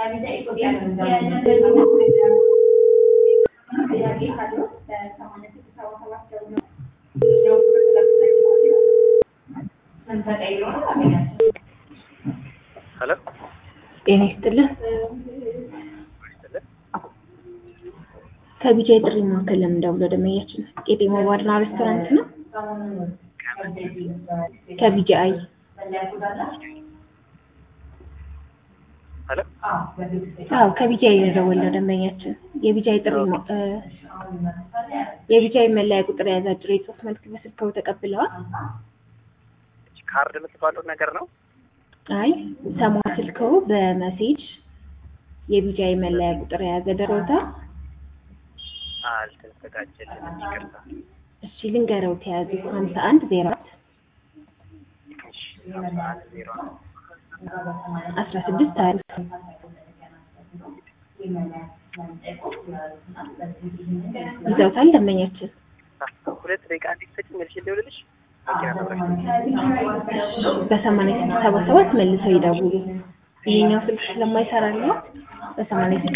Hello? ጤና ይስጥልኝ ከቢጃይ ጥሪ ማዕከል ለምንደውለው ደመያችን ቄጤማ ባርና ሬስቶራንት ነው ከቢጃይ Hello? አዎ ከቢጃይ የደወለው ደመያችን የቢጃይ ጥሪ የቢጃይ መለያ ቁጥር የያዘ አጭር የጽሁፍ መልዕክት በስልክዎ ተቀብለዋል ካርድ የምትባለው ነገር ነው አይ ሰማ ስልክዎ በሜሴጅ የቢጃይ መለያ ቁጥር የያዘ ደረታ አልተዘጋጀልኝም ይቅርታ እሺ ልንገረው ተያዙ 5104 16 ታሪክ ይዘውታል ደመኛችን ሁለት ደቂቃ እንዲሰጭ መልሼ ልደውልልሽ በ8677 መልሰው ይደውሉ ይሄኛው ስልክ ስለማይሰራ ነው በ86